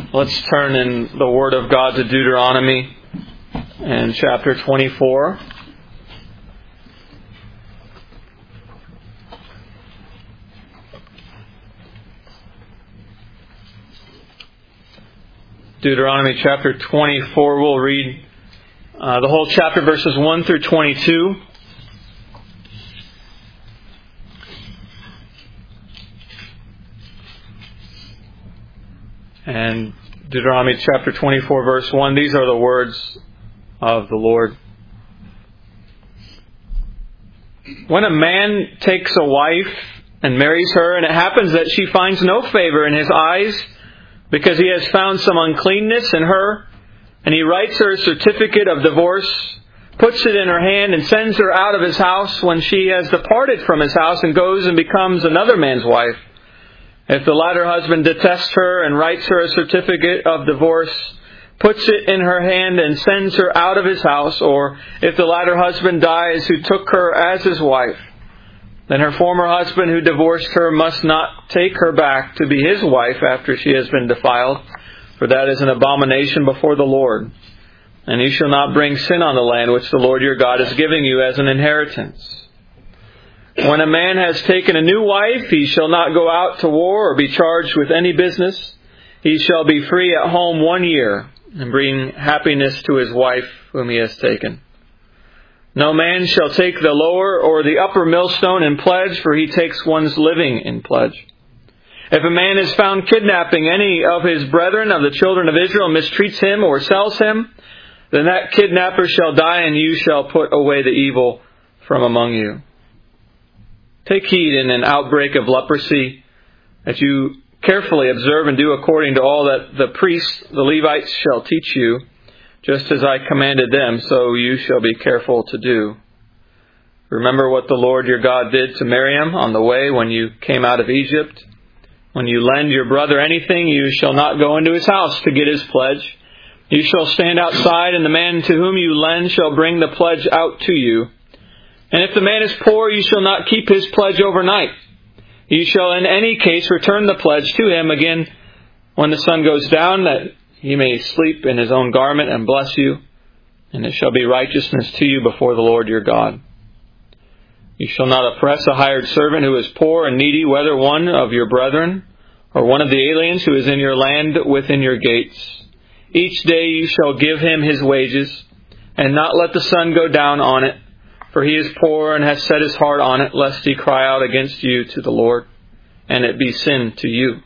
Let's turn in the Word of God to Deuteronomy and chapter 24. Deuteronomy chapter 24, we'll read the whole chapter, verses 1 through 22. And Deuteronomy chapter 24, verse 1, these are the words of the Lord. When a man takes a wife and marries her, and it happens that she finds no favor in his eyes, because he has found some uncleanness in her, and he writes her a certificate of divorce, puts it in her hand, and sends her out of his house when she has departed from his house and goes and becomes another man's wife. If the latter husband detests her and writes her a certificate of divorce, puts it in her hand and sends her out of his house, or if the latter husband dies who took her as his wife, then her former husband who divorced her must not take her back to be his wife after she has been defiled, for that is an abomination before the Lord. And you shall not bring sin on the land which the Lord your God is giving you as an inheritance. When a man has taken a new wife, he shall not go out to war or be charged with any business. He shall be free at home 1 year and bring happiness to his wife whom he has taken. No man shall take the lower or the upper millstone in pledge, for he takes one's living in pledge. If a man is found kidnapping any of his brethren of the children of Israel, mistreats him or sells him, then that kidnapper shall die, and you shall put away the evil from among you. Take heed in an outbreak of leprosy that you carefully observe and do according to all that the priests, the Levites, shall teach you, just as I commanded them, so you shall be careful to do. Remember what the Lord your God did to Miriam on the way when you came out of Egypt. When you lend your brother anything, you shall not go into his house to get his pledge. You shall stand outside, and the man to whom you lend shall bring the pledge out to you. And if the man is poor, you shall not keep his pledge overnight. You shall in any case return the pledge to him again when the sun goes down, that he may sleep in his own garment and bless you. And it shall be righteousness to you before the Lord your God. You shall not oppress a hired servant who is poor and needy, whether one of your brethren or one of the aliens who is in your land within your gates. Each day you shall give him his wages, and not let the sun go down on it. For he is poor and has set his heart on it, lest he cry out against you to the Lord, and it be sin to you.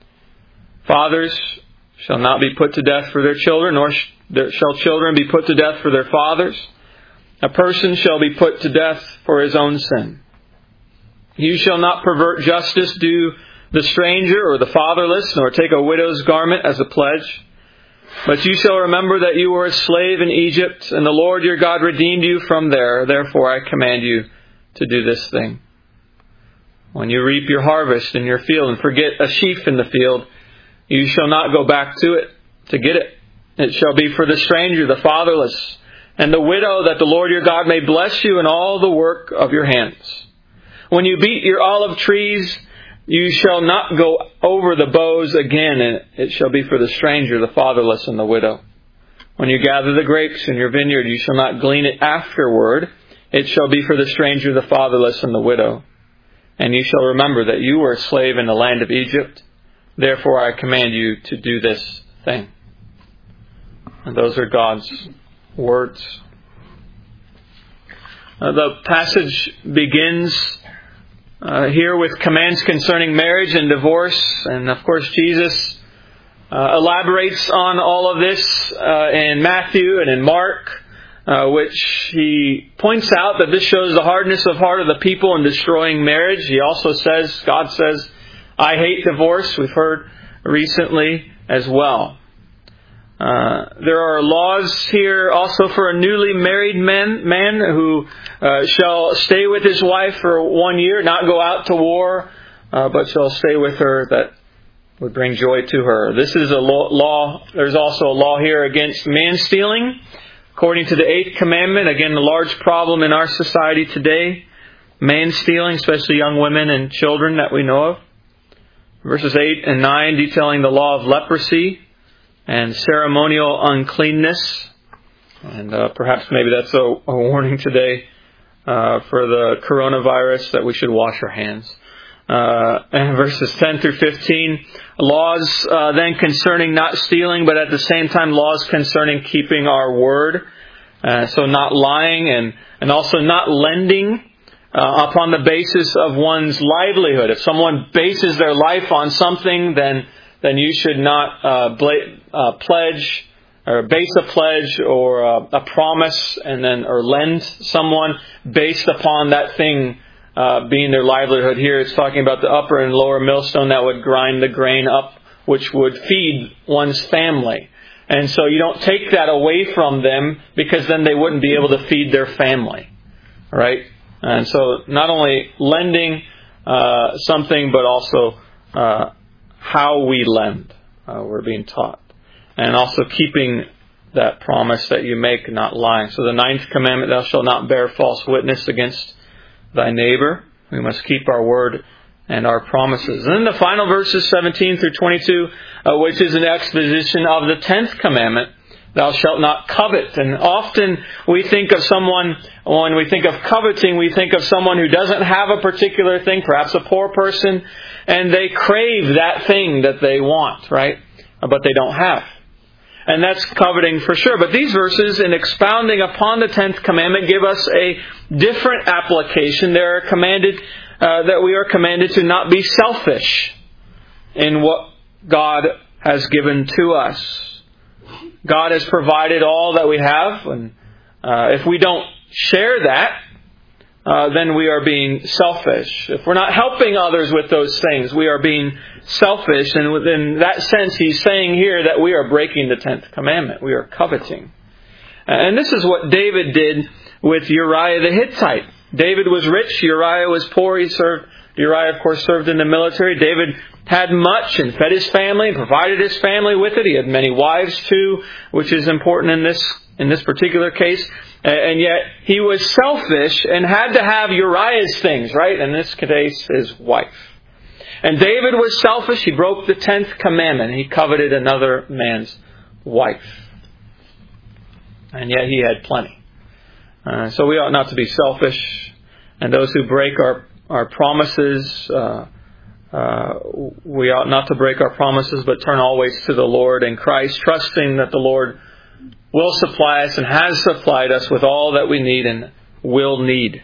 Fathers shall not be put to death for their children, nor shall children be put to death for their fathers. A person shall be put to death for his own sin. You shall not pervert justice due the stranger or the fatherless, nor take a widow's garment as a pledge. But you shall remember that you were a slave in Egypt, and the Lord your God redeemed you from there. Therefore I command you to do this thing. When you reap your harvest in your field and forget a sheaf in the field, you shall not go back to it to get it. It shall be for the stranger, the fatherless, and the widow, that the Lord your God may bless you in all the work of your hands. When you beat your olive trees, you shall not go over the boughs again, and it shall be for the stranger, the fatherless, and the widow. When you gather the grapes in your vineyard, you shall not glean it afterward. It shall be for the stranger, the fatherless, and the widow. And you shall remember that you were a slave in the land of Egypt. Therefore I command you to do this thing. And those are God's words. The passage begins here with commands concerning marriage and divorce. And of course Jesus elaborates on all of this in Matthew and in Mark, which he points out that this shows the hardness of heart of the people in destroying marriage. He also says, God says, I hate divorce. We've heard recently as well. There are laws here also for a newly married man who shall stay with his wife for 1 year, not go out to war, but shall stay with her that would bring joy to her. This is a law. There's also a law here against man stealing. According to the 8th commandment, again, a large problem in our society today. Man stealing, especially young women and children that we know of. Verses 8 and 9 detailing the law of leprosy. and ceremonial uncleanness. And perhaps maybe that's a warning today for the coronavirus, that we should wash our hands. And verses 10 through 15, laws then concerning not stealing, but at the same time laws concerning keeping our word. So not lying, and also not lending upon the basis of one's livelihood. If someone bases their life on something, then you should not pledge or base a pledge or a promise or lend someone based upon that thing being their livelihood. Here it's talking about the upper and lower millstone that would grind the grain up, which would feed one's family. And so you don't take that away from them, because then they wouldn't be able to feed their family. Right? And so not only lending something, but also how we lend, we're being taught. And also keeping that promise that you make, not lying. So the 9th commandment, thou shalt not bear false witness against thy neighbor. We must keep our word and our promises. And then the final verses, 17 through 22, which is an exposition of the 10th commandment, thou shalt not covet. And often we think of someone, when we think of coveting, we think of someone who doesn't have a particular thing, perhaps a poor person, and they crave that thing that they want, right? But they don't have. And that's coveting for sure. But these verses, in expounding upon the 10th commandment, give us a different application. They are commanded that we are commanded to not be selfish in what God has given to us. God has provided all that we have, and if we don't share that, then we are being selfish. If we're not helping others with those things, we are being selfish. And within that sense, he's saying here that we are breaking the 10th commandment. We are coveting. And this is what David did with Uriah the Hittite. David was rich. Uriah was poor. Uriah, of course, served in the military. David had much and fed his family and provided his family with it. He had many wives too, which is important in this particular case. And yet he was selfish and had to have Uriah's things, right? In this case, his wife. And David was selfish. He broke the 10th commandment. He coveted another man's wife. And yet he had plenty. So we ought not to be selfish. And those who break our promises, we ought not to break our promises, but turn always to the Lord and Christ, trusting that the Lord will supply us and has supplied us with all that we need and will need.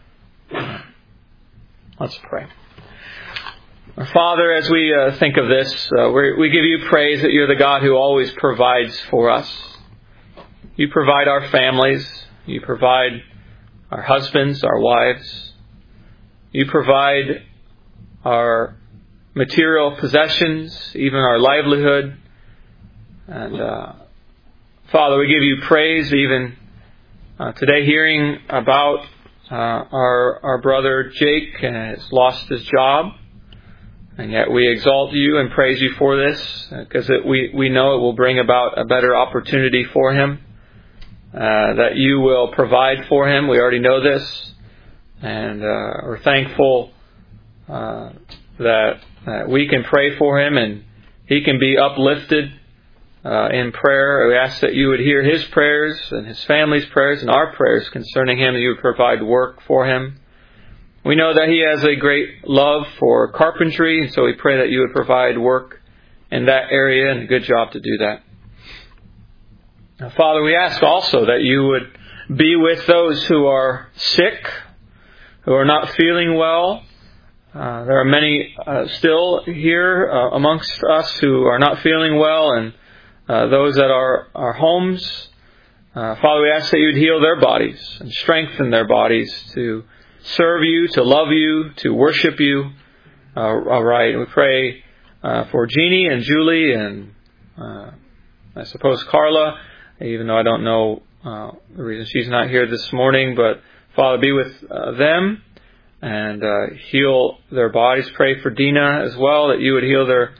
Let's pray. Our Father, as we think of this, we give you praise that you're the God who always provides for us. You provide our families. You provide our husbands, our wives. You provide our material possessions, even our livelihood. And Father, we give you praise even today, hearing about our brother Jake has lost his job. And yet we exalt you and praise you for this, because we know it will bring about a better opportunity for him, that you will provide for him. We already know this. And we're thankful that we can pray for him and he can be uplifted in prayer. We ask that you would hear his prayers and his family's prayers and our prayers concerning him, that you would provide work for him. We know that he has a great love for carpentry, and so we pray that you would provide work in that area and a good job to do that. Now, Father, we ask also that you would be with those who are sick, who are not feeling well. There are many still here amongst us who are not feeling well, and those at our homes. Father, we ask that you would heal their bodies and strengthen their bodies to serve you, to love you, to worship you. All right, we pray for Jeannie and Julie and I suppose Carla, even though I don't know the reason she's not here this morning. But Father, be with them and heal their bodies. Pray for Dina as well, that you would heal her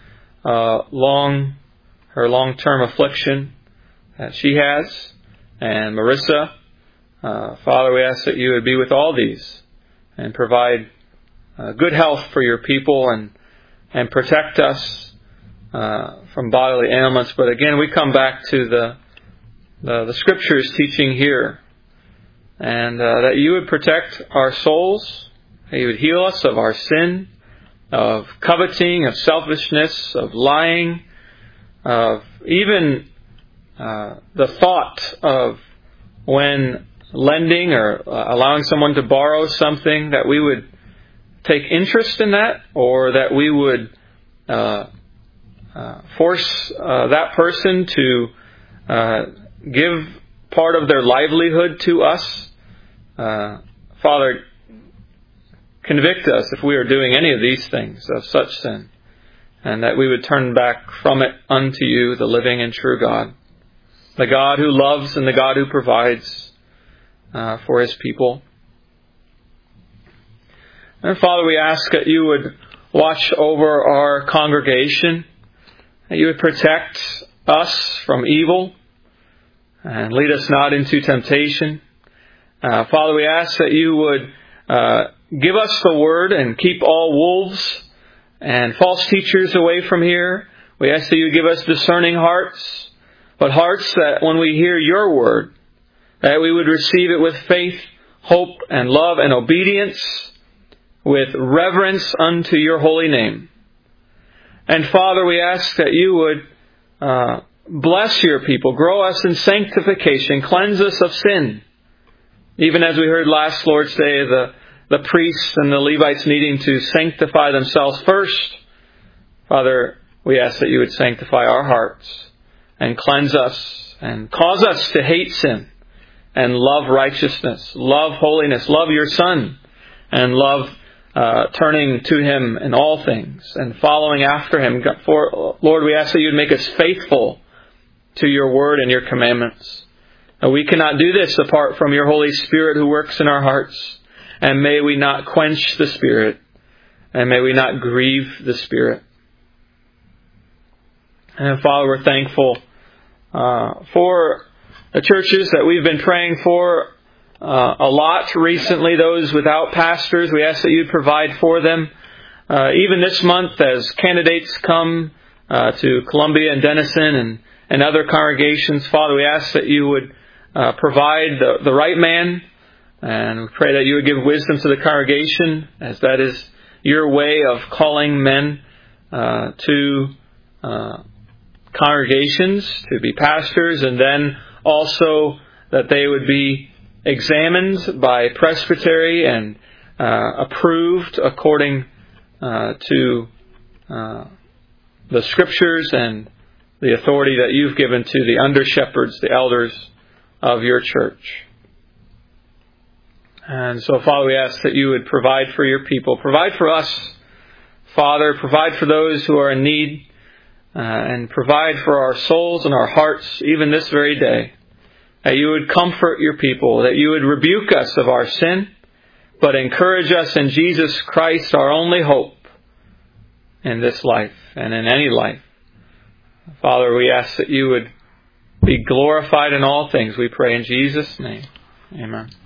long-term affliction that she has. And Marissa, Father, we ask that you would be with all these and provide good health for your people and protect us from bodily ailments. But again, we come back to the Scriptures teaching here. And that you would protect our souls, that you would heal us of our sin, of coveting, of selfishness, of lying, of even the thought of when lending or allowing someone to borrow something, that we would take interest in that, or that we would force that person to give part of their livelihood to us. Father, convict us if we are doing any of these things of such sin, and that we would turn back from it unto you, the living and true God, the God who loves and the God who provides for His people. And Father, we ask that you would watch over our congregation, that you would protect us from evil and lead us not into temptation. Father, we ask that you would give us the word and keep all wolves and false teachers away from here. We ask that you give us discerning hearts, but hearts that when we hear your word, that we would receive it with faith, hope, and love and obedience, with reverence unto your holy name. And Father, we ask that you would bless your people, grow us in sanctification, cleanse us of sin. Even as we heard last Lord's Day, the priests and the Levites needing to sanctify themselves first. Father, we ask that you would sanctify our hearts and cleanse us and cause us to hate sin and love righteousness, love holiness, love your Son, and love turning to Him in all things and following after Him. For Lord, we ask that you would make us faithful to your word and your commandments. We cannot do this apart from your Holy Spirit who works in our hearts. And may we not quench the Spirit. And may we not grieve the Spirit. And Father, we're thankful for the churches that we've been praying for a lot recently, those without pastors. We ask that you'd provide for them. Even this month, as candidates come to Columbia and Denison and other congregations, Father, we ask that you would provide the right man, and we pray that you would give wisdom to the congregation, as that is your way of calling men to congregations to be pastors, and then also that they would be examined by presbytery and approved according to the Scriptures and the authority that you've given to the under-shepherds, the elders of your church. And so, Father, we ask that you would provide for your people. Provide for us, Father. Provide for those who are in need. And provide for our souls and our hearts, even this very day. That you would comfort your people. That you would rebuke us of our sin, but encourage us in Jesus Christ, our only hope in this life and in any life. Father, we ask that you would be glorified in all things. We pray in Jesus' name. Amen.